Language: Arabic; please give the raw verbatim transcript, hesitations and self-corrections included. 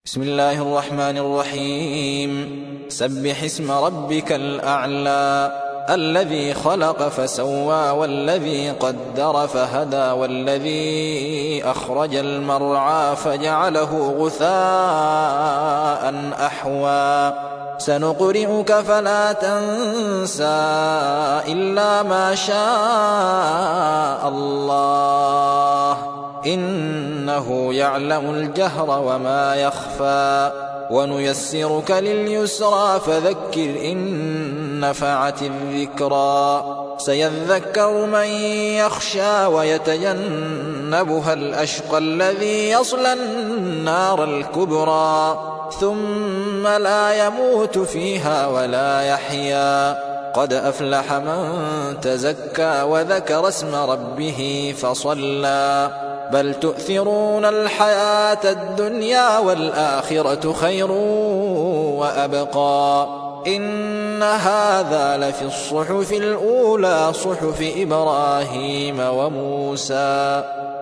بسم الله الرحمن الرحيم. سبح اسم ربك الأعلى الذي خلق فسوى والذي قدر فهدى والذي أخرج المرعى فجعله غثاء أحوى سنقرئك فلا تنسى إلا ما شاء الله إنه يعلم الجهر وما يخفى ونيسرك لليسرى فذكر إن نفعت الذكرى سيذكر من يخشى ويتجنبها الأشقى الذي يصلى النار الكبرى ثم لا يموت فيها ولا يحيا قد أفلح من تزكى وذكر اسم ربه فصلى بل تؤثرون الحياة الدنيا والآخرة خير وأبقى إن هذا لفي الصحف الأولى صحف إبراهيم وموسى